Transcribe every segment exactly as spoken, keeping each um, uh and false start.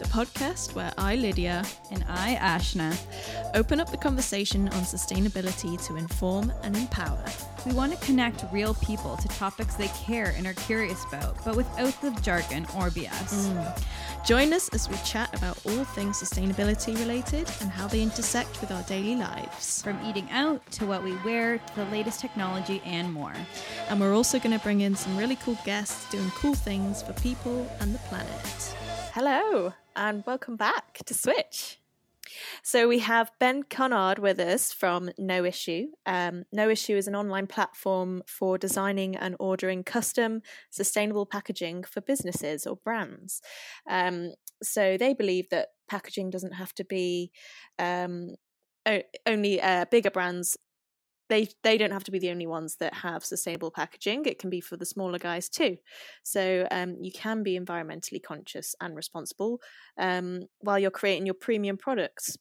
podcast where I, Lydia, and I, Ashna, open up the conversation on sustainability to inform and empower. We want to connect real people to topics they care and are curious about, but without the jargon or B S. Mm. Join us as we chat about all things sustainability related and how they intersect with our daily lives. From eating out to what we wear to the latest technology and more. And we're also going to bring in some really cool guests doing cool things for people and the planet. Hello and welcome back to Switch. So we have Ben Conard with us from No Issue. Um, No Issue is an online platform for designing and ordering custom sustainable packaging for businesses or brands. Um, so they believe that packaging doesn't have to be um, o- only uh, bigger brands. They they don't have to be the only ones that have sustainable packaging. It can be for the smaller guys too. So um, you can be environmentally conscious and responsible um, while you're creating your premium products.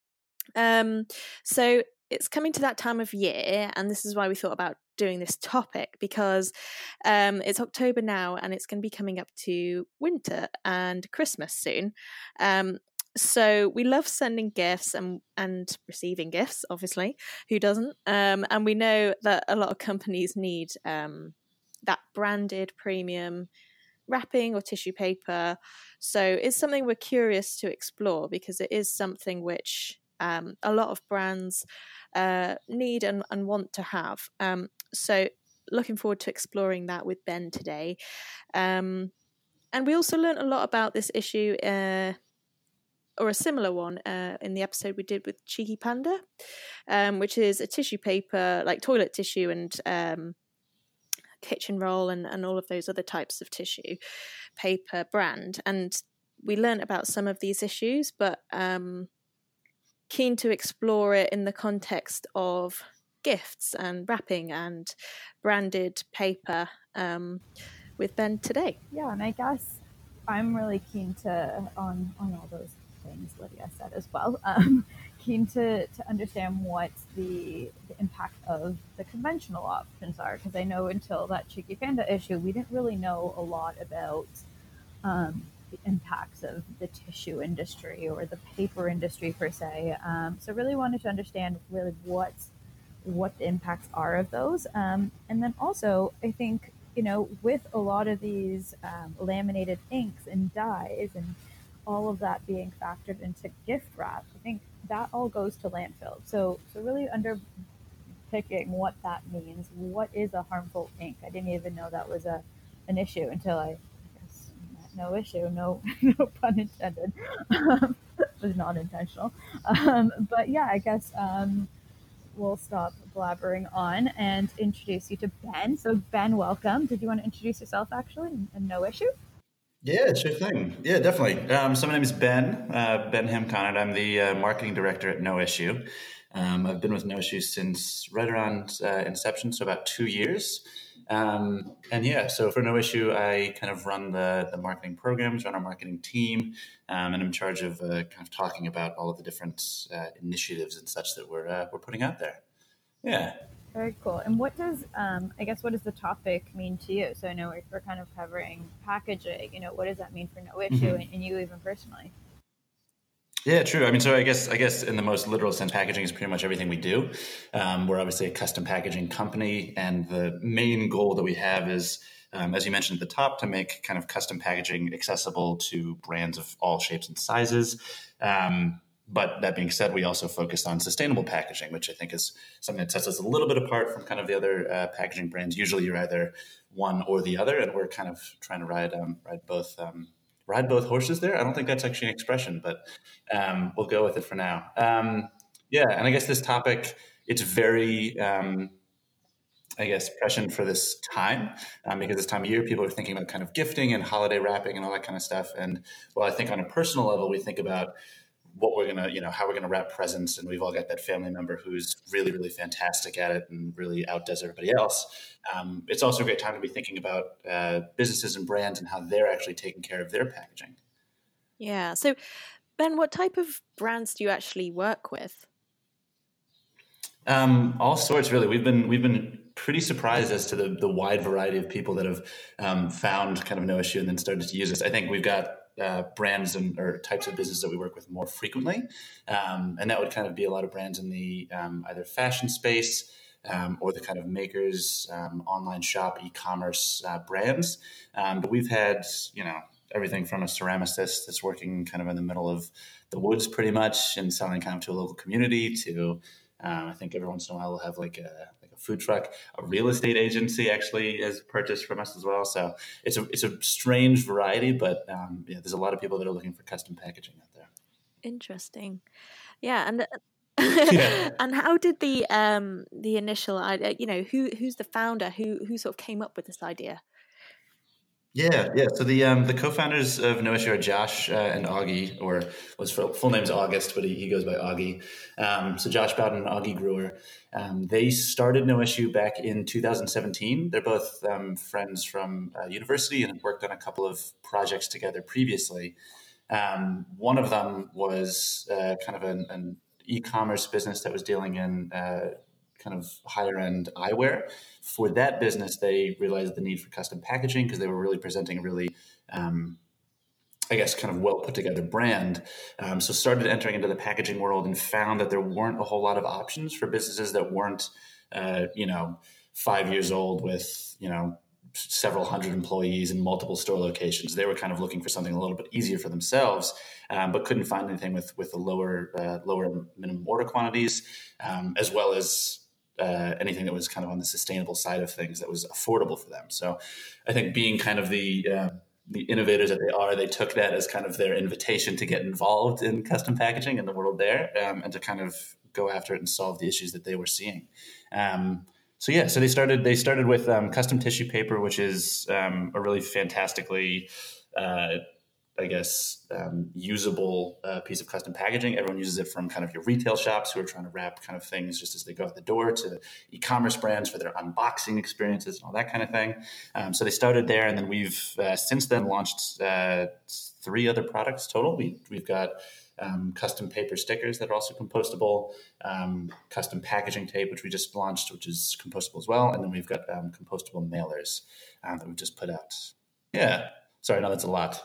Um, so it's coming to that time of year, and this is why we thought about doing this topic, because um, it's October now and it's going to be coming up to winter and Christmas soon. Um, So we love sending gifts and, and receiving gifts, obviously. Who doesn't? Um, and we know that a lot of companies need um, that branded premium wrapping or tissue paper. So it's something we're curious to explore because it is something which um, a lot of brands uh, need and, and want to have. Um, so looking forward to exploring that with Ben today. Um, and we also learned a lot about this issue uh or a similar one uh, in the episode we did with Cheeky Panda, um, which is a tissue paper, like toilet tissue and um, kitchen roll and, and all of those other types of tissue paper brand. And we learned about some of these issues, but um, keen to explore it in the context of gifts and wrapping and branded paper um, with Ben today. Yeah, and I guess I'm really keen to, on, on all those things Lydia said as well, um, keen to, to understand what the, the impact of the conventional options are, because I know until that Cheeky Panda issue, we didn't really know a lot about um, the impacts of the tissue industry or the paper industry per se. Um, so really wanted to understand really what, what the impacts are of those. Um, and then also, I think, you know, with a lot of these um, laminated inks and dyes and all of that being factored into gift wrap, I think that all goes to landfill. So, so really under picking what that means. What is a harmful ink? I didn't even know that was a an issue until I, I guess, no issue, no, no pun intended. Um, it was not intentional. Um, but yeah, I guess um, we'll stop blabbering on and introduce you to Ben. So Ben, welcome. Did you want to introduce yourself actually and, and No Issue? Yeah, sure thing. Yeah, definitely. Um, so my name is Ben, uh, Ben Ham Conard. I'm the uh, marketing director at No Issue. Um, I've been with No Issue since right around uh, inception, so about two years. Um, and yeah, so for No Issue, I kind of run the, the marketing programs, run our marketing team, um, and I'm in charge of uh, kind of talking about all of the different uh, initiatives and such that we're uh, we're putting out there. Yeah. Very cool. And what does, um, I guess, what does the topic mean to you? So I know we're, we're kind of covering packaging. You know, what does that mean for No Issue mm-hmm. and, and you even personally? Yeah, true. I mean, so I guess, I guess in the most literal sense, packaging is pretty much everything we do. Um, we're obviously a custom packaging company, and the main goal that we have is, um, as you mentioned at the top, to make kind of custom packaging accessible to brands of all shapes and sizes. Um, But that being said, we also focus on sustainable packaging, which I think is something that sets us a little bit apart from kind of the other uh, packaging brands. Usually you're either one or the other, and we're kind of trying to ride um, ride both um, ride both horses there. I don't think that's actually an expression, but um, we'll go with it for now. Um, yeah, and I guess this topic, it's very, um, I guess, prescient for this time um, because this time of year, people are thinking about kind of gifting and holiday wrapping and all that kind of stuff. And well, I think on a personal level, we think about what we're going to, you know, how we're going to wrap presents. And we've all got that family member who's really, really fantastic at it and really outdoes everybody else. Um, it's also a great time to be thinking about uh, businesses and brands and how they're actually taking care of their packaging. Yeah. So, Ben, what type of brands do you actually work with? Um, all sorts, really. We've been we've been pretty surprised as to the the wide variety of people that have um, found kind of No Issue and then started to use us. I think we've got uh, brands and or types of business that we work with more frequently. Um, and that would kind of be a lot of brands in the um, either fashion space um, or the kind of makers, um, online shop, e-commerce uh, brands. Um, but we've had, you know, everything from a ceramicist that's working kind of in the middle of the woods pretty much and selling kind of to a local community to, um, I think every once in a while we'll have like a, like a food truck. A real estate agency actually has purchased from us as well. So it's a, it's a strange variety, but um, yeah, there's a lot of people that are looking for custom packaging out there. Interesting. Yeah. And yeah. and how did the um the initial idea, you know, who who's the founder, who who sort of came up with this idea? Yeah, yeah. So the um, the co-founders of No Issue are Josh uh, and Augie, or his full, full name's August, but he, he goes by Augie. Um, so Josh Bowden and Augie Brewer, um, they started No Issue back in two thousand seventeen. They're both um, friends from uh, university and had worked on a couple of projects together previously. Um, one of them was uh, kind of an, an e-commerce business that was dealing in uh, kind of higher end eyewear. For that business, they realized the need for custom packaging because they were really presenting a really, um, I guess, kind of well put together brand. Um, so started entering into the packaging world and found that there weren't a whole lot of options for businesses that weren't, uh, you know, five years old with, you know, several hundred employees in multiple store locations. They were kind of looking for something a little bit easier for themselves, um, but couldn't find anything with with the lower uh, lower minimum order quantities, um, as well as Uh, anything that was kind of on the sustainable side of things that was affordable for them. So I think being kind of the uh, the innovators that they are, they took that as kind of their invitation to get involved in custom packaging in the world there, um, and to kind of go after it and solve the issues that they were seeing. Um, so yeah, so they started they started with um, custom tissue paper, which is um, a really fantastically uh, I guess, um, usable uh, piece of custom packaging. Everyone uses it from kind of your retail shops who are trying to wrap kind of things just as they go out the door to e-commerce brands for their unboxing experiences and all that kind of thing. Um, so they started there, and then we've uh, since then launched uh, three other products total. We, we've got um, custom paper stickers that are also compostable, um, custom packaging tape, which we just launched, which is compostable as well. And then we've got um, compostable mailers um, that we've just put out. Yeah. Sorry, no, that's a lot.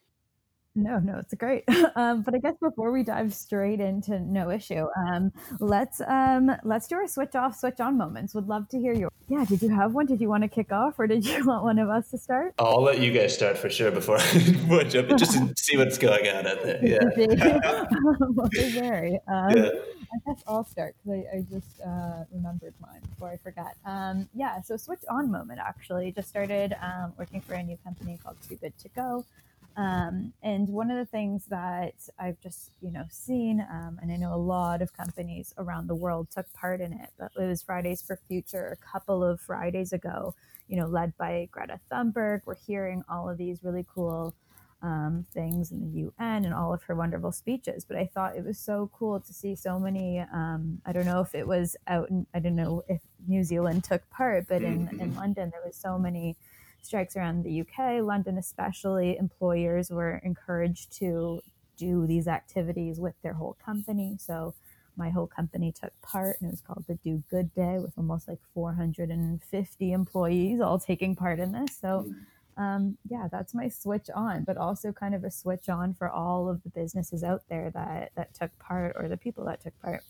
No, no, it's great. Um, but I guess before we dive straight into No Issue, um, let's um, let's do our switch off, switch on moments. Would love to hear your. Yeah, did you have one? Did you want to kick off, or did you want one of us to start? I'll let you guys start for sure before I jump in, just to see what's going on out there. Yeah. Well, very. Um, yeah. I guess I'll start because I, I just uh, remembered mine before I forget. Um, yeah, so switch on moment actually just started um, working for a new company called Too Good To Go. Um, and one of the things that I've just, you know, seen, um, and I know a lot of companies around the world took part in it, but it was Fridays for Future a couple of Fridays ago, you know, led by Greta Thunberg. We're hearing all of these really cool um, things in the U N and all of her wonderful speeches. But I thought it was so cool to see so many, um, I don't know if it was out in, I don't know if New Zealand took part, but in, in London, there was so many strikes around the U K, London especially. Employers were encouraged to do these activities with their whole company. So my whole company took part, and it was called the Do Good Day with almost like four hundred fifty employees all taking part in this. So um, yeah, that's my switch on, but also kind of a switch on for all of the businesses out there that, that took part, or the people that took part.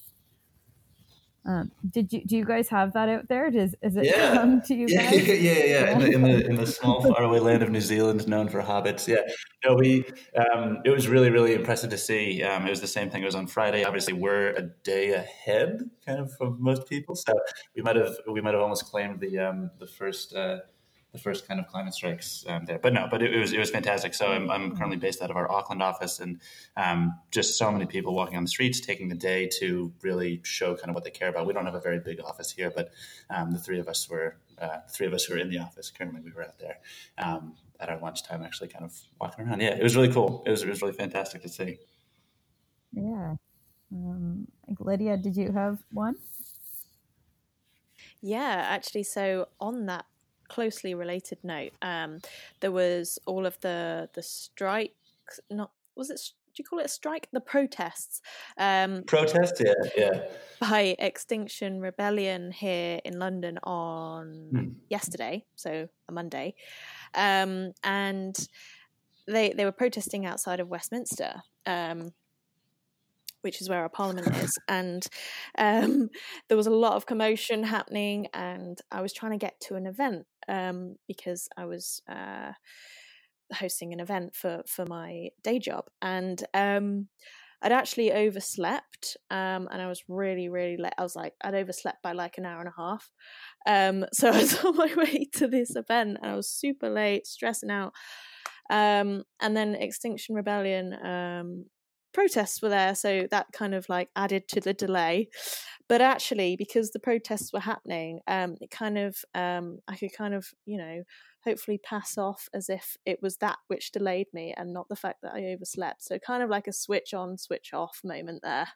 Um, did you do you guys have that out there? Does is it yeah. come to you yeah, guys? Yeah, yeah, yeah. In, the, in the in the small faraway land of New Zealand, known for hobbits. Yeah, no, we. Um, it was really really impressive to see. Um, it was the same thing. It was on Friday. Obviously, we're a day ahead, kind of, of most people. So we might have we might have almost claimed the um, the first. Uh, the first kind of climate strikes um, there. But no, but it, it was it was fantastic. So I'm, I'm currently based out of our Auckland office, and um, just so many people walking on the streets, taking the day to really show kind of what they care about. We don't have a very big office here, but um, the three of us were uh, the three of us who are in the office currently. We were out there um, at our lunchtime, actually, kind of walking around. Yeah, it was really cool. It was it was really fantastic to see. Yeah, um, Lydia, did you have one? Yeah, actually. So on that closely related note, um, there was all of the the strikes. Not was it? Do you call it a strike? The protests. Um, Protest, yeah, yeah. By Extinction Rebellion here in London on hmm. yesterday, so a Monday, um, and they they were protesting outside of Westminster, um, which is where our parliament is, and um, there was a lot of commotion happening, and I was trying to get to an event um, because I was uh, hosting an event for for my day job, and um, I'd actually overslept, um, and I was really, really late. I was like, I'd overslept by like an hour and a half. Um, so I was on my way to this event, and I was super late, stressing out. Um, and then Extinction Rebellion um, protests were there, so that kind of like added to the delay. But actually, because the protests were happening, um, it kind of, um, I could kind of, you know, hopefully pass off as if it was that which delayed me and not the fact that I overslept. So kind of like a switch on, switch off moment there.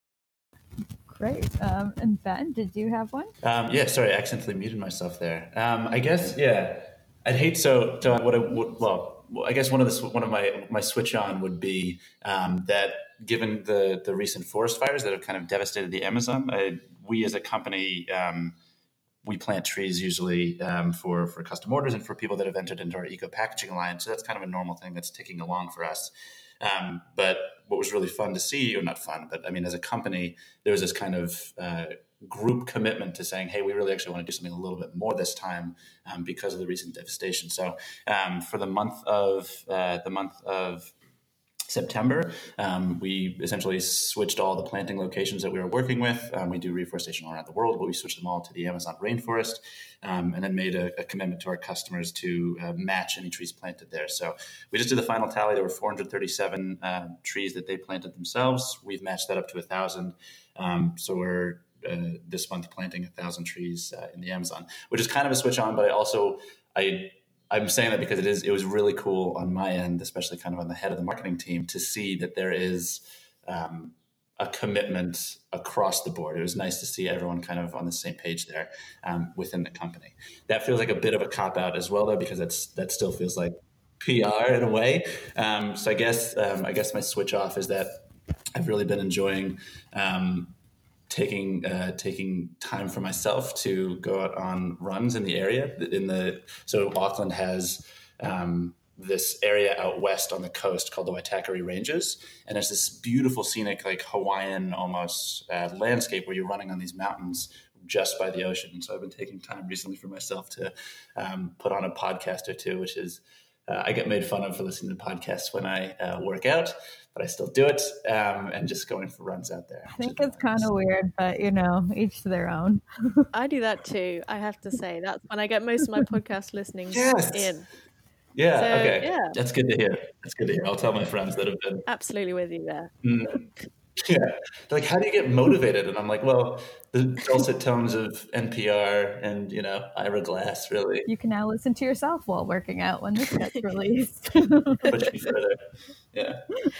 Great. Um, and Ben, did you have one? Um, yeah, sorry, I accidentally muted myself there. Um, I guess, yeah, I'd hate so. So what I would, well, I guess one of the one of my my switch on would be um, that given the the recent forest fires that have kind of devastated the Amazon, I, we as a company. Um, We plant trees usually um, for, for custom orders and for people that have entered into our Eco Packaging Alliance. So that's kind of a normal thing that's ticking along for us. Um, but what was really fun to see, or not fun, but I mean, as a company, there was this kind of uh, group commitment to saying, hey, we really actually want to do something a little bit more this time um, because of the recent devastation. So um, for the month of uh, the month of September, um, we essentially switched all the planting locations that we were working with. Um, we do reforestation all around the world, but we switched them all to the Amazon rainforest, um, and then made a, a commitment to our customers to uh, match any trees planted there. So we just did the final tally. There were four hundred thirty-seven uh, trees that they planted themselves. We've matched that up to one thousand. Um, so we're uh, this month planting one thousand trees uh, in the Amazon, which is kind of a switch on, but I also, I I'm saying that because it is. It was really cool on my end, especially kind of on the head of the marketing team, to see that there is um, a commitment across the board. It was nice to see everyone kind of on the same page there um, within the company. That feels like a bit of a cop out as well, though, because that's that still feels like P R in a way. Um, so I guess um, I guess my switch off is that I've really been enjoying. Um, taking uh, taking time for myself to go out on runs in the area. In the so Auckland has um, this area out west on the coast called the Waitakere Ranges, and there's this beautiful scenic, like Hawaiian almost uh, landscape where you're running on these mountains just by the ocean. And so I've been taking time recently for myself to um, put on a podcast or two, which is uh, I get made fun of for listening to podcasts when I uh, work out, but I still do it, um, and just going for runs out there. I think it's kind of weird, but you know, each to their own. I do that too. I have to say that's when I get most of my podcast listening yes. in. Yeah. So, okay. Yeah. That's good to hear. That's good to hear. I'll tell my friends that have been absolutely with you there. Mm. Yeah. They're like, how do you get motivated? And I'm like, well, the dulcet tones of N P R and, you know, Ira Glass, really. You can now listen to yourself while working out when this gets released. Push me further. Yeah.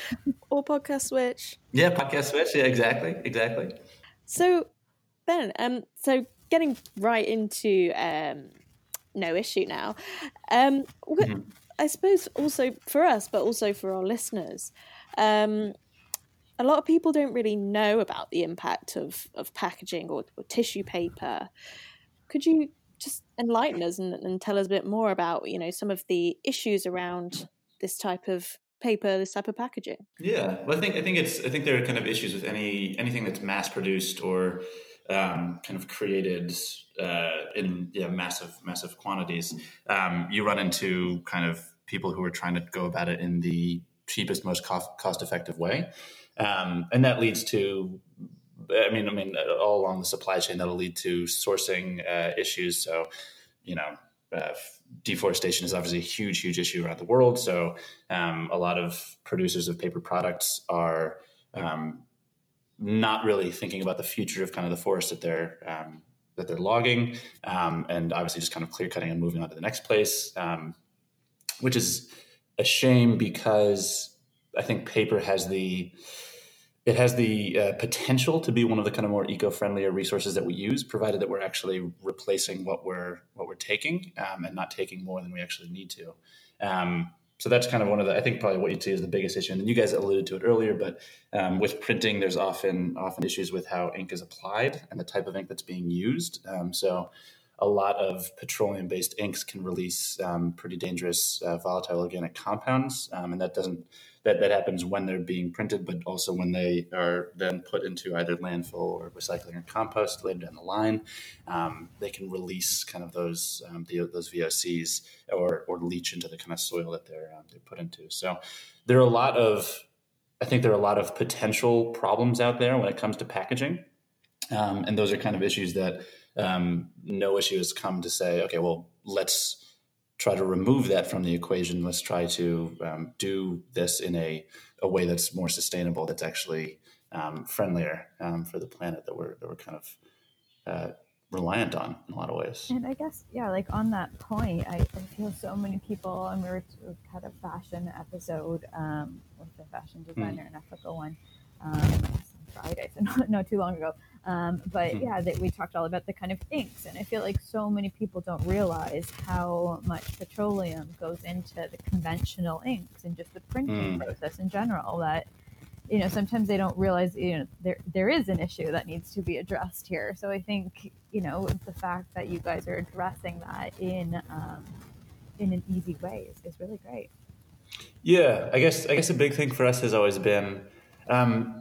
Or podcast switch. Yeah, podcast switch. Yeah, exactly. Exactly. So, Ben, um, so getting right into um, No Issue now, um, mm-hmm. I suppose also for us, but also for our listeners, um, a lot of people don't really know about the impact of, of packaging or, or tissue paper. Could you just enlighten us and, and tell us a bit more about, you know, some of the issues around this type of paper, this type of packaging? Yeah, well, I think I think it's I think there are kind of issues with any anything that's mass produced or um, kind of created uh, in yeah massive massive quantities. Um, you run into kind of people who are trying to go about it in the cheapest, most cost cost effective way. Um, and that leads to, I mean, I mean, all along the supply chain, that'll lead to sourcing uh, issues. So, you know, uh, deforestation is obviously a huge, huge issue around the world. So, um, a lot of producers of paper products are um, not really thinking about the future of kind of the forest that they're um, that they're logging, um, and obviously just kind of clear cutting and moving on to the next place, um, which is a shame because I think paper has the it has the uh, potential to be one of the kind of more eco-friendlier resources that we use, provided that we're actually replacing what we're what we're taking um, and not taking more than we actually need to. Um, so that's kind of one of the I think probably what you'd see is the biggest issue. And then you guys alluded to it earlier, but um, with printing, there's often often issues with how ink is applied and the type of ink that's being used. Um, so a lot of petroleum-based inks can release um, pretty dangerous uh, volatile organic compounds, um, and that doesn't that, that happens when they're being printed, but also when they are then put into either landfill or recycling or compost later down the line. Um, they can release kind of those um, the, those V O Cs or or leach into the kind of soil that they're um, they're put into. So there are a lot of I think there are a lot of potential problems out there when it comes to packaging, um, and those are kind of issues that um, No Issue has come to say, okay, well, let's try to remove that from the equation. Let's try to um, do this in a, a way that's more sustainable, that's actually um, friendlier um, for the planet that we're that we're kind of uh, reliant on in a lot of ways. And I guess, yeah, like on that point, I, I feel so many people, and we were we had a fashion episode um, with a fashion designer, mm. an ethical one, um, on Friday, so not, not too long ago. Um, but yeah, that we talked all about the kind of inks, and I feel like so many people don't realize how much petroleum goes into the conventional inks and just the printing mm. process in general. That, you know, sometimes they don't realize, you know, there there is an issue that needs to be addressed here. So I think, you know, the fact that you guys are addressing that in um, in an easy way is, is really great. Yeah, I guess I guess a big thing for us has always been Um,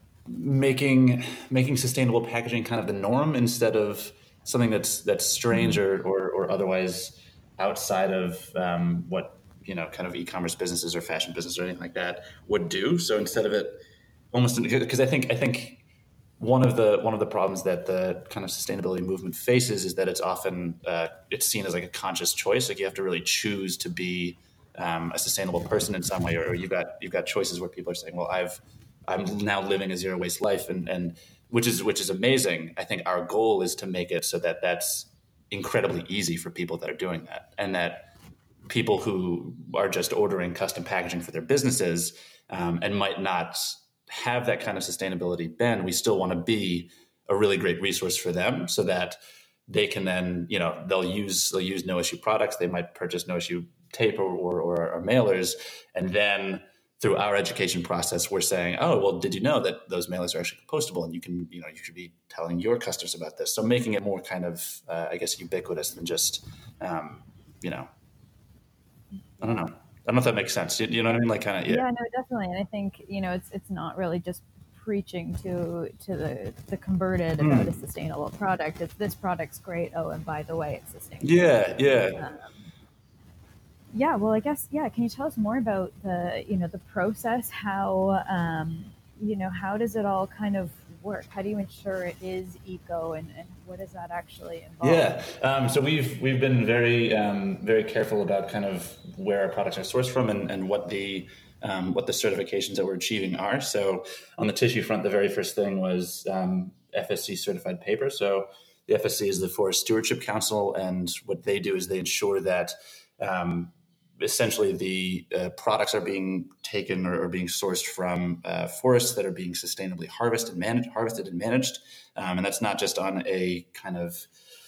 making making sustainable packaging kind of the norm instead of something that's that's strange or or, or otherwise outside of um, what you know kind of e-commerce businesses or fashion business or anything like that would do. So instead of it almost because I think I think one of the one of the problems that the kind of sustainability movement faces is that it's often uh, it's seen as like a conscious choice. Like you have to really choose to be um, a sustainable person in some way, or, or you've got you've got choices where people are saying, well, I've I'm now living a zero waste life, and, and which is which is amazing. I think our goal is to make it so that that's incredibly easy for people that are doing that, and that people who are just ordering custom packaging for their businesses um, and might not have that kind of sustainability bend, we still want to be a really great resource for them, so that they can then, you know, they'll use they'll use No Issue products. They might purchase No Issue tape or or, or, or mailers, and then through our education process, we're saying, oh, well, did you know that those mailers are actually compostable? And you can, you know, you should be telling your customers about this. So making it more kind of, uh, I guess, ubiquitous than just, um, you know, I don't know. I don't know if that makes sense. You, you know what I mean? Like kind of, yeah. Yeah, no, definitely. And I think, you know, it's it's not really just preaching to to the, the converted mm. about a sustainable product. It's this product's great. Oh, and by the way, it's sustainable. Yeah, yeah. Um, Yeah, well, I guess, yeah. Can you tell us more about the, you know, the process? How, um, you know, how does it all kind of work? How do you ensure it is eco, and, and what does that actually involve? Yeah, um, so we've we've been very um, very careful about kind of where our products are sourced from and, and what the um, what the certifications that we're achieving are. So on the tissue front, the very first thing was um, F S C certified paper. So the F S C is the Forest Stewardship Council, and what they do is they ensure that um, essentially the uh, products are being taken or, or being sourced from uh, forests that are being sustainably harvested, managed, harvested and managed. Um, and that's not just on a kind of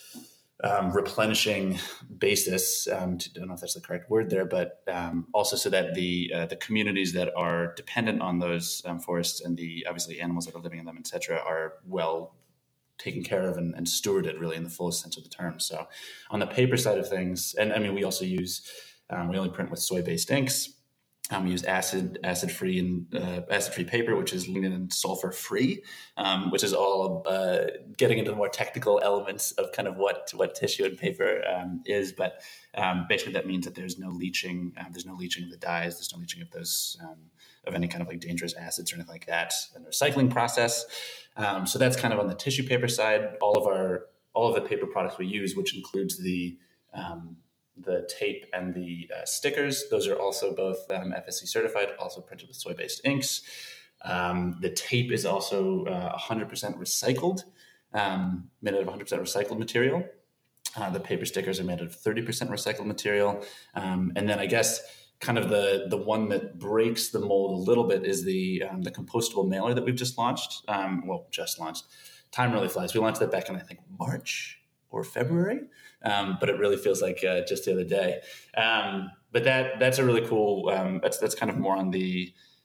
um, replenishing basis. Um, to, I don't know if that's the correct word there, but um, also so that the uh, the communities that are dependent on those um, forests and the obviously animals that are living in them, et cetera, are well taken care of and, and stewarded really in the fullest sense of the term. So on the paper side of things, and I mean, we also use Um, we only print with soy-based inks. Um, we use acid, acid-free and uh, acid-free paper, which is lignin and sulfur-free, um, which is all uh, getting into the more technical elements of kind of what what tissue and paper um, is. But um, basically, that means that there's no leaching. Um, there's no leaching of the dyes. There's no leaching of those um, of any kind of like dangerous acids or anything like that in the recycling process. Um, so that's kind of on the tissue paper side. All of our all of the paper products we use, which includes the um, the tape and the uh, stickers. Those are also both um, F S C certified, also printed with soy-based inks. Um, the tape is also uh, one hundred percent recycled, um, made out of one hundred percent recycled material. Uh, the paper stickers are made out of thirty percent recycled material. Um, and then I guess kind of the the one that breaks the mold a little bit is the um, the compostable mailer that we've just launched. Um, well, just launched. Time really flies. We launched that back in, I think, March or February, um, but it really feels like uh, just the other day. Um, but that that's a really cool. Um, that's that's kind of more on the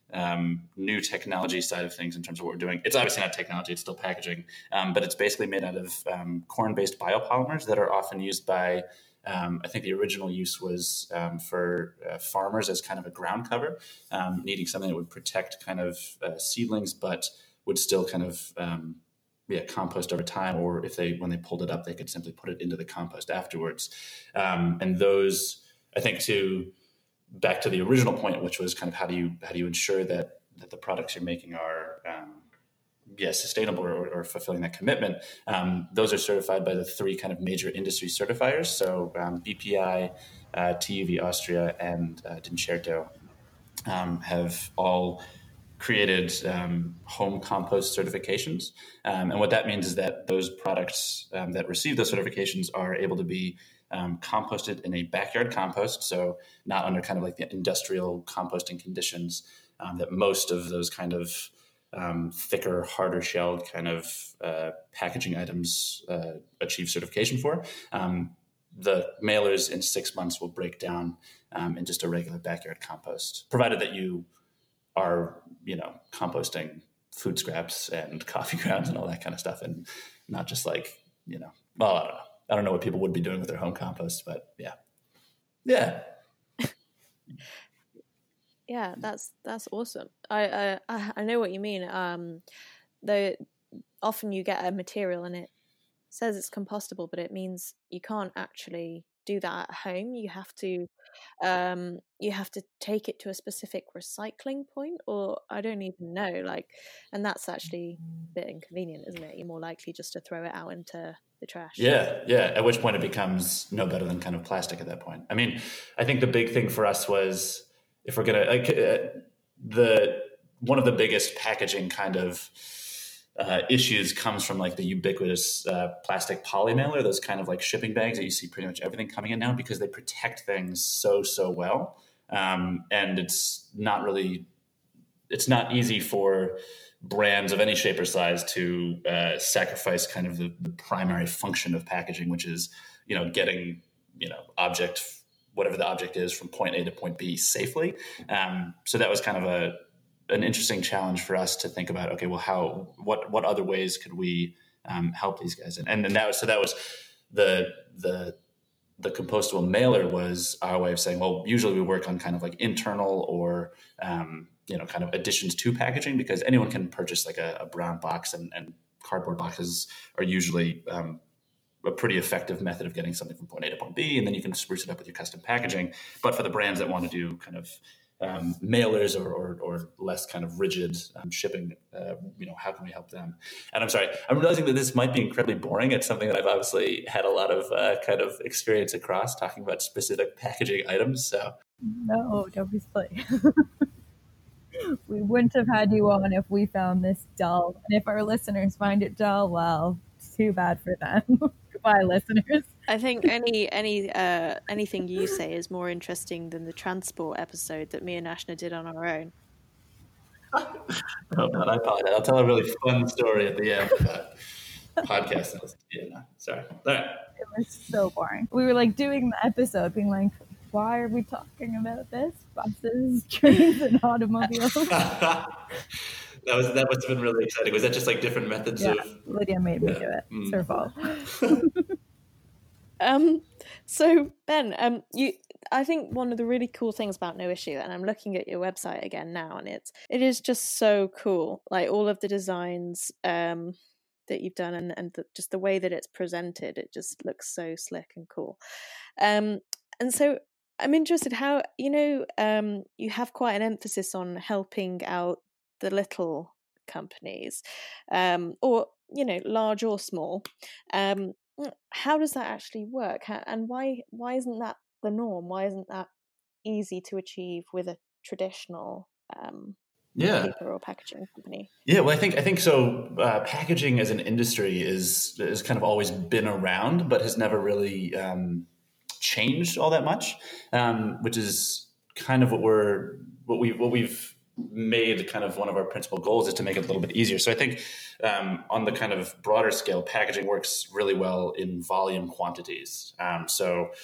um, new technology side of things in terms of what we're doing. It's obviously not technology, it's still packaging, um, but it's basically made out of um, corn-based biopolymers that are often used by, um, I think the original use was um, for uh, farmers as kind of a ground cover, um, needing something that would protect kind of uh, seedlings, but would still kind of um, yeah, compost over time, or if they, when they pulled it up, they could simply put it into the compost afterwards. Um, and those, I think, to back to the original point, which was kind of how do you how do you ensure that that the products you're making are um, yeah sustainable or, or fulfilling that commitment. Um, those are certified by the three kind of major industry certifiers. So um, B P I, uh, T U V Austria, and uh, Dincerto um, have all created um, home compost certifications. Um, and what that means is that those products um, that receive those certifications are able to be um, composted in a backyard compost, so not under kind of like the industrial composting conditions um, that most of those kind of um, thicker, harder shelled kind of uh, packaging items uh, achieve certification for. Um, the mailers in six months will break down um, in just a regular backyard compost, provided that you are, you know, composting food scraps and coffee grounds and all that kind of stuff, and not just like, you know, well, I don't know. I don't know what people would be doing with their home compost, but yeah. Yeah. Yeah, that's that's awesome. I I I know what you mean. Um, though often you get a material and it says it's compostable, but it means you can't actually do that at home. You have to um you have to take it to a specific recycling point, or I don't even know, like, and that's actually a bit inconvenient, isn't it? You're more likely just to throw it out into the trash. Yeah, yeah. At which point it becomes no better than kind of plastic at that point. I mean, I think the big thing for us was, if we're gonna like uh, the one of the biggest packaging kind of uh, issues comes from like the ubiquitous uh, plastic poly mailer, those kind of like shipping bags that you see pretty much everything coming in now, because they protect things so so well, um, and it's not really it's not easy for brands of any shape or size to uh, sacrifice kind of the, the primary function of packaging, which is, you know, getting, you know, object, whatever the object is, from point A to point B safely. Um, so that was kind of a, an interesting challenge for us to think about, okay, well, how, what, what other ways could we um, help these guys? And, and then that was, so that was the, the, the compostable mailer was our way of saying, well, usually we work on kind of like internal or, um, you know, kind of additions to packaging, because anyone can purchase like a, a brown box, and, and cardboard boxes are usually um, a pretty effective method of getting something from point A to point B, and then you can spruce it up with your custom packaging. But for the brands that want to do kind of um, mailers or, or, or less kind of rigid um, shipping, uh, you know, how can we help them? And I'm sorry, I'm realizing that this might be incredibly boring. It's something that I've obviously had a lot of uh, kind of experience across, talking about specific packaging items. So no, don't be silly. We wouldn't have had you on if we found this dull. And if our listeners find it dull, well, too bad for them. Goodbye, listeners. I think any any uh, anything you say is more interesting than the transport episode that me and Ashna did on our own. Oh, God, I apologize. I'll tell a really fun story at the end of that podcast. Yeah, no, sorry. All right. It was so boring. We were like doing the episode being like, why are we talking about this? Buses, trains, and automobiles. that was that must have been really exciting. Was that just like different methods yeah, of? Lydia made me yeah. do it. Mm. It's her fault. um. So Ben, um, you. I think one of the really cool things about No Issue, and I'm looking at your website again now, and it's it is just so cool. Like all of the designs um that you've done, and and the, just the way that it's presented, it just looks so slick and cool. Um, and so. I'm interested how, you know, um, you have quite an emphasis on helping out the little companies, um, or, you know, large or small. Um, how does that actually work? How, and why why isn't that the norm? Why isn't that easy to achieve with a traditional um, yeah. paper or packaging company? Yeah, well, I think I think so. Uh, packaging as an industry is has kind of always been around, but has never really um, changed all that much, um, which is kind of what we're what we what we've made kind of one of our principal goals, is to make it a little bit easier. So I think um, on the kind of broader scale, packaging works really well in volume quantities. Um, so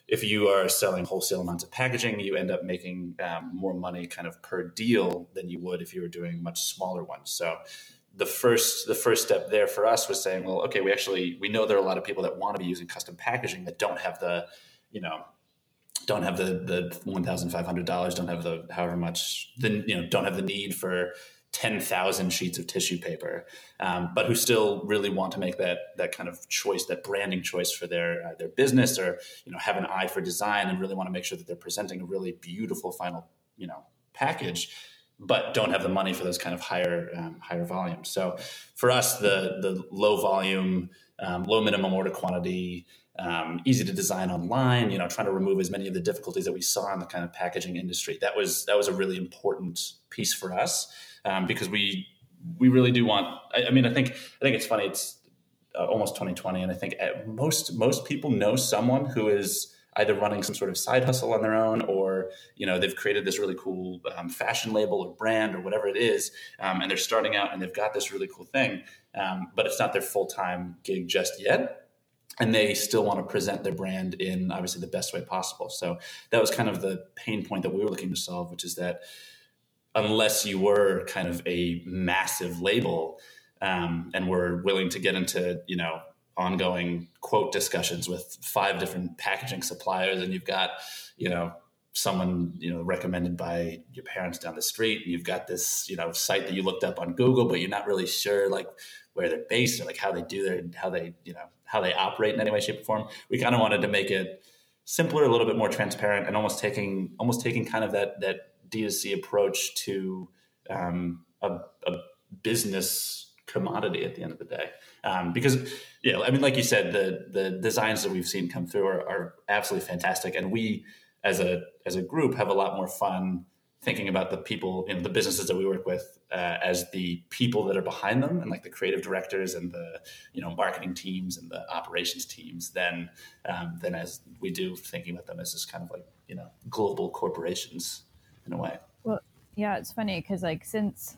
if you are selling wholesale amounts of packaging, you end up making um, more money kind of per deal than you would if you were doing much smaller ones. So the first the first step there for us was saying, well, okay, we actually we know there are a lot of people that want to be using custom packaging that don't have the, you know, don't have the the one thousand five hundred dollars, don't have the however much, then you know, don't have the need for ten thousand sheets of tissue paper, um, but who still really want to make that that kind of choice, that branding choice for their uh, their business, or you know, have an eye for design and really want to make sure that they're presenting a really beautiful final, you know, package, but don't have the money for those kind of higher um, higher volumes. So for us, the the low volume, um, low minimum order quantity, um, easy to design online, you know, trying to remove as many of the difficulties that we saw in the kind of packaging industry. That was that was a really important piece for us. Um, because we we really do want. I, I mean, I think I think it's funny. It's uh, almost twenty twenty, and I think most most people know someone who is either running some sort of side hustle on their own, or you know, they've created this really cool um, fashion label or brand or whatever it is, um, and they're starting out and they've got this really cool thing, um, but it's not their full time gig just yet. And they still want to present their brand in obviously the best way possible. So that was kind of the pain point that we were looking to solve, which is that unless you were kind of a massive label um, and were willing to get into, you know, ongoing quote discussions with five different packaging suppliers, and you've got, you know, someone, you know, recommended by your parents down the street, and you've got this, you know, site that you looked up on Google, but you're not really sure like where they're based or like how they do their, how they, you know, how they operate in any way, shape, or form. We kind of wanted to make it simpler, a little bit more transparent, and almost taking, almost taking kind of that, that D two C approach to um, a, a business commodity at the end of the day. Um, because, yeah, I mean, like you said, the the designs that we've seen come through are, are absolutely fantastic. And we, as a as a group, have a lot more fun thinking about the people, you know, the businesses that we work with uh, as the people that are behind them, and like the creative directors and the, you know, marketing teams and the operations teams than, um, than as we do thinking about them as this kind of like, you know, global corporations in a way. Well, yeah, it's funny because like since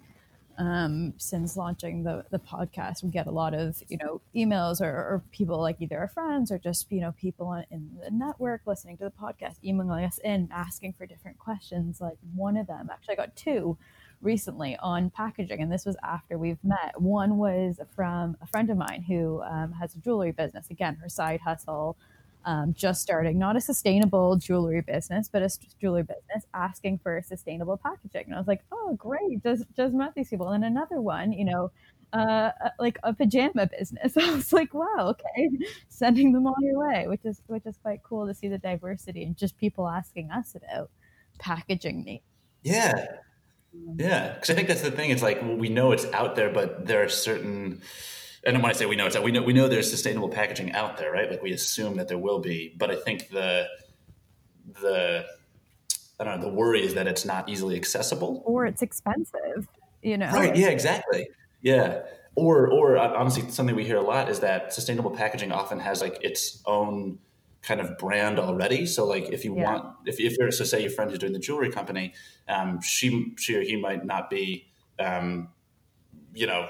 um, since launching the the podcast, we get a lot of, you know, emails or, or people like either our friends or just, you know, people on, in the network listening to the podcast, emailing us in asking for different questions. Like one of them, actually I got two recently on packaging, and this was after we've met. One was from a friend of mine who um, has a jewelry business, again, her side hustle. Um, just starting, not a sustainable jewelry business, but a jewelry business asking for sustainable packaging. And I was like, oh, great. Just, just met these people. And another one, you know, uh, like a pajama business. I was like, wow, okay. Sending them all your way, which is, which is quite cool to see the diversity and just people asking us about packaging needs. Yeah. Yeah. Because I think that's the thing. It's like, well, we know it's out there, but there are certain... And when I say we know it's out, we know we know there's sustainable packaging out there, right? Like we assume that there will be, but I think the the I don't know, the worry is that it's not easily accessible, or it's expensive, you know? Right? Yeah, exactly. Yeah, or or honestly, something we hear a lot is that sustainable packaging often has like its own kind of brand already. So like if you yeah. want, if if you're so say your friend who's doing the jewelry company, um, she she or he might not be, um, you know.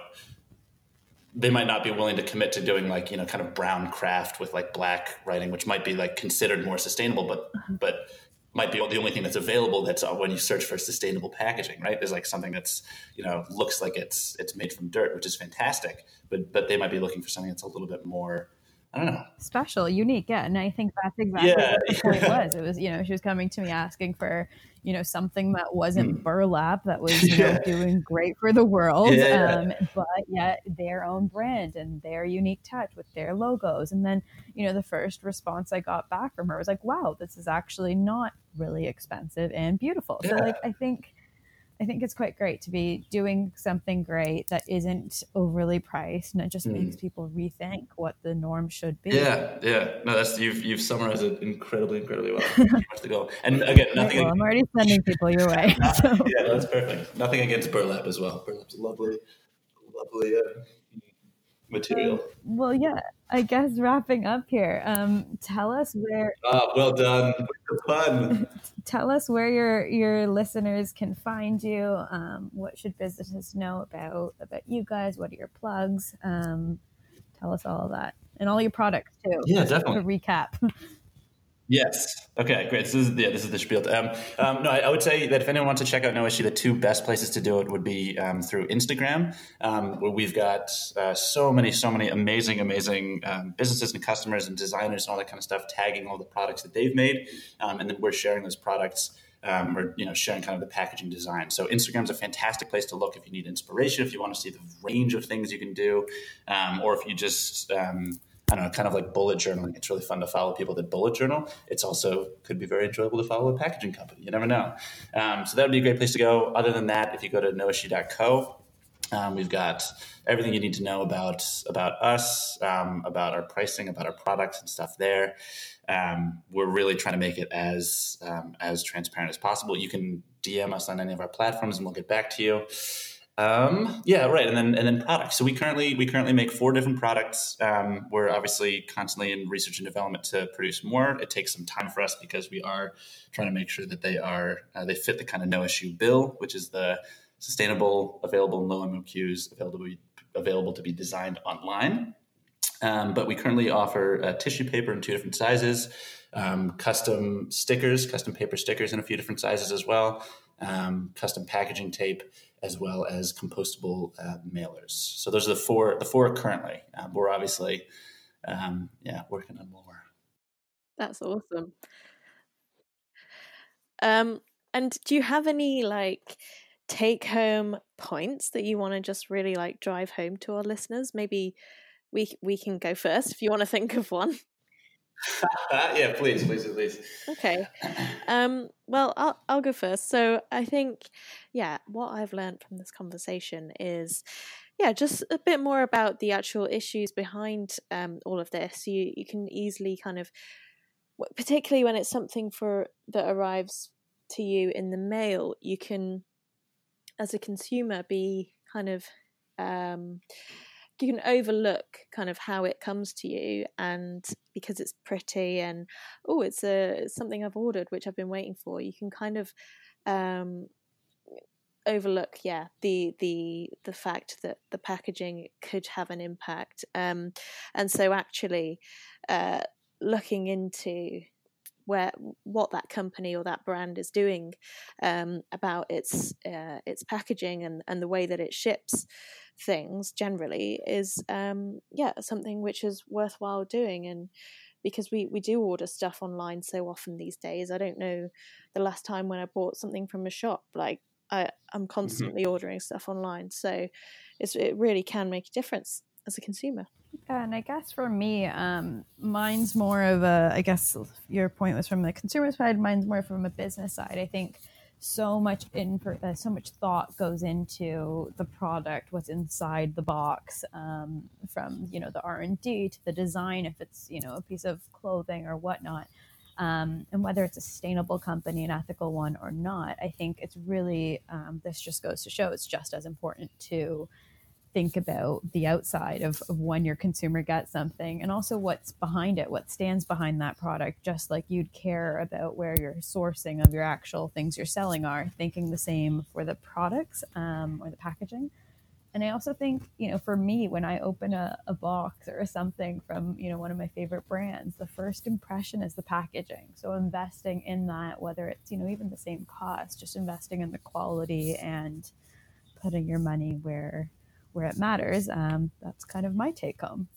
They might not be willing to commit to doing like, you know, kind of brown craft with like black writing, which might be like considered more sustainable, but, uh-huh. but might be the only thing that's available. That's when you search for sustainable packaging, right? There's like something that's, you know, looks like it's, it's made from dirt, which is fantastic, but, but they might be looking for something that's a little bit more, I don't know. Special, unique. Yeah. And I think that's exactly yeah. what the point was. It was, you know, she was coming to me asking for, you know, something that wasn't mm. burlap, that was, you know, yeah. doing great for the world, yeah. um, but yet their own brand and their unique touch with their logos. And then, you know, the first response I got back from her was like, wow, this is actually not really expensive and beautiful. Yeah. So like, I think, I think it's quite great to be doing something great that isn't overly priced, and it just mm. makes people rethink what the norm should be. Yeah, yeah. No, that's you've you've summarized it incredibly, incredibly well. Much to go. And again, nothing. Well, I'm already sending people your way. So. Yeah, that's perfect. Nothing against burlap as well. Burlap's a lovely, lovely uh, material. Um, well, yeah. I guess wrapping up here. Um, tell us where. Ah, well done. It's fun. Tell us where your your listeners can find you. Um, what should businesses know about about you guys? What are your plugs? Um, tell us all of that, and all your products too. Yeah, definitely. To recap. Yes. Okay, great. This is yeah, this is the spiel. Um, um, no, I, I would say that if anyone wants to check out No Issue, the two best places to do it would be um, through Instagram, um, where we've got uh, so many, so many amazing, amazing um, businesses and customers and designers and all that kind of stuff, tagging all the products that they've made, um, and then we're sharing those products. Um, or you know, sharing kind of the packaging design. So Instagram's a fantastic place to look if you need inspiration, if you want to see the range of things you can do, um, or if you just um, I don't know, kind of like bullet journaling. It's really fun to follow people that bullet journal. It's also could be very enjoyable to follow a packaging company. You never know. Um, so that would be a great place to go. Other than that, if you go to no issue dot co, um, we've got everything you need to know about about us, um, about our pricing, about our products and stuff there. Um, we're really trying to make it as um, as transparent as possible. You can D M us on any of our platforms, and we'll get back to you. Um, yeah, right. And then and then products. So we currently we currently make four different products. Um, we're obviously constantly in research and development to produce more. It takes some time for us because we are trying to make sure that they are uh, they fit the kind of no issue bill, which is the sustainable, available, low M O Qs, available to be, available to be designed online. Um, but we currently offer uh, tissue paper in two different sizes, um, custom stickers, custom paper stickers in a few different sizes as well, um, custom packaging tape, as well as compostable uh, mailers. So those are the four, the four currently. Um, we're obviously, um, yeah, working on more. That's awesome. Um, and do you have any like take home points that you want to just really like drive home to our listeners? Maybe we we can go first if you want to think of one. Yeah, please, please, please. Okay. Um, well, I'll I'll go first. So I think, yeah, what I've learned from this conversation is, yeah, just a bit more about the actual issues behind um, all of this. You you can easily kind of, particularly when it's something for that arrives to you in the mail, you can, as a consumer, be kind of um, you can overlook kind of how it comes to you, and because it's pretty and oh, it's a it's something I've ordered which I've been waiting for, you can kind of um, overlook, yeah, the the the fact that the packaging could have an impact, um, and so actually uh, looking into where what that company or that brand is doing um, about its uh, its packaging and, and the way that it ships things generally is um, yeah something which is worthwhile doing. And because we, we do order stuff online so often these days, I don't know the last time when I bought something from a shop. Like I, I'm constantly mm-hmm. ordering stuff online, so it's, it really can make a difference as a consumer. Yeah, and I guess for me, um, mine's more of a, I guess your point was from the consumer side, mine's more from a business side. I think so much in, uh, so much thought goes into the product, what's inside the box, um, from, you know, the R and D to the design, if it's, you know, a piece of clothing or whatnot. Um, and whether it's a sustainable company, an ethical one or not, I think it's really, um, this just goes to show it's just as important to think about the outside of, of when your consumer gets something, and also what's behind it, what stands behind that product, just like you'd care about where your sourcing of your actual things you're selling are, thinking the same for the products um, or the packaging. And I also think, you know, for me, when I open a, a box or something from, you know, one of my favorite brands, the first impression is the packaging. So investing in that, whether it's, you know, even the same cost, just investing in the quality and putting your money where where it matters. Um, that's kind of my take home.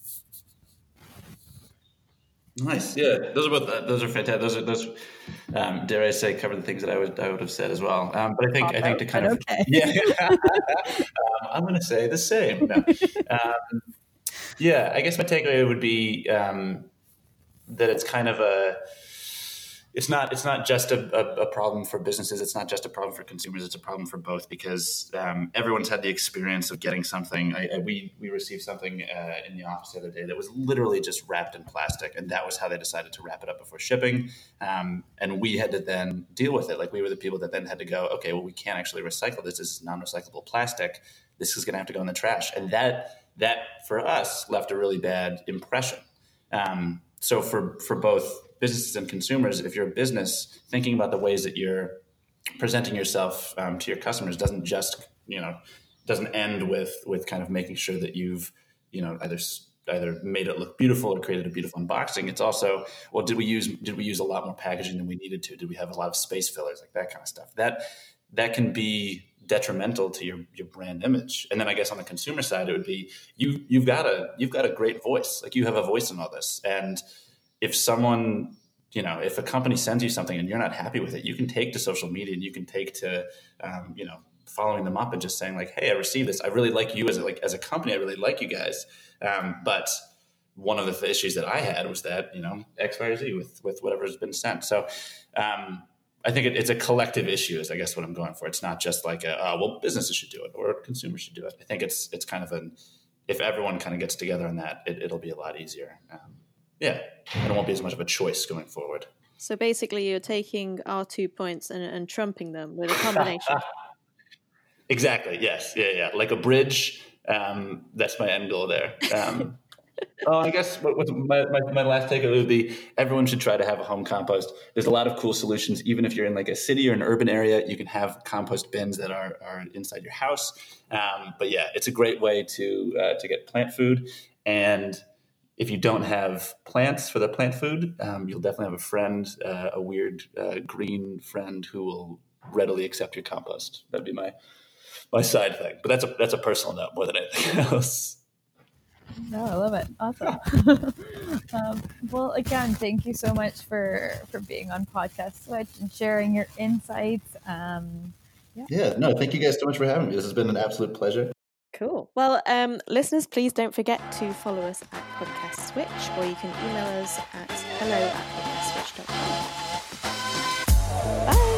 Nice. Yeah, those are both, uh, those are fantastic. Those are, those, um, dare I say, cover the things that I would, I would have said as well. Um, but I think, Pop I think out, to kind of, okay. yeah, um, I'm going to say the same. No. Um, yeah, I guess my takeaway would be, um, that it's kind of a, It's not. It's not just a, a, a problem for businesses. It's not just a problem for consumers. It's a problem for both, because um, everyone's had the experience of getting something. I, I, we we received something uh, in the office the other day that was literally just wrapped in plastic, and that was how they decided to wrap it up before shipping. Um, and we had to then deal with it. Like, we were the people that then had to go, okay, well, we can't actually recycle this. This is non-recyclable plastic. This is going to have to go in the trash. And that that for us left a really bad impression. Um, so for for both businesses and consumers, if you're a business, thinking about the ways that you're presenting yourself um, to your customers doesn't just, you know, doesn't end with with kind of making sure that you've, you know, either either made it look beautiful or created a beautiful unboxing. It's also, well, did we use did we use a lot more packaging than we needed to? Did we have a lot of space fillers, like that kind of stuff? That that can be detrimental to your your brand image. And then I guess on the consumer side, it would be you you've got a you've got a great voice. Like you have a voice in all this. And if someone, you know, if a company sends you something and you're not happy with it, you can take to social media and you can take to um, you know, following them up and just saying like, hey, I received this. I really like you as a, like as a company. I really like you guys. Um, but one of the issues that I had was that, you know, X, Y, or Z with with whatever's been sent. So um I think it, it's a collective issue is I guess what I'm going for. It's not just like, a, uh, well, businesses should do it or consumers should do it. I think it's it's kind of an, if everyone kind of gets together on that, it, it'll be a lot easier. Um, yeah, and it won't be as much of a choice going forward. So basically you're taking our two points and, and trumping them with a combination. Exactly, yes. Yeah, yeah. Like a bridge, um, that's my end goal there. Um Oh, I guess what, what my, my, my last take would be everyone should try to have a home compost. There's a lot of cool solutions. Even if you're in like a city or an urban area, you can have compost bins that are, are inside your house. Um, but yeah, it's a great way to uh, to get plant food. And if you don't have plants for the plant food, um, you'll definitely have a friend, uh, a weird uh, green friend who will readily accept your compost. That'd be my my side thing. But that's a that's a personal note more than anything else. No, I love it. Awesome. um, well, again, thank you so much for, for being on Podcast Switch and sharing your insights. Um, yeah. yeah, no, thank you guys so much for having me. This has been an absolute pleasure. Cool. Well, um, listeners, please don't forget to follow us at Podcast Switch, or you can email us at hello at podcast switch dot com. Bye.